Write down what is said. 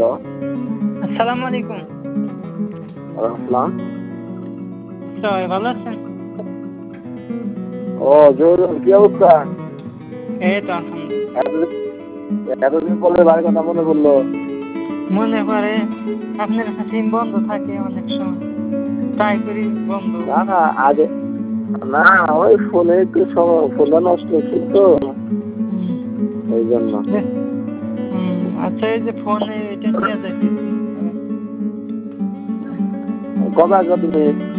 Hello. আসসালামু আলাইকুম। আসসালাম। সবাই ভালো আছেন? ও জহুরুল, কি অবস্থা? এই তো আলহামদুলিল্লাহ। এতদিন এতদিন পরে বাড়ির কথা মনে পড়লো। মনে পড়ে, আপনার সিম বন্ধ থাকে অনেক সময়, ট্রাই করি বন্ধ। না না, আগে না, ওই ফোনে একটু ফোনটা নষ্ট হচ্ছিল তো, এই জন্য। আচ্ছা, এই যে ফোনে এটা নিয়ে যাইতেছি। কবে আসবে তুমি?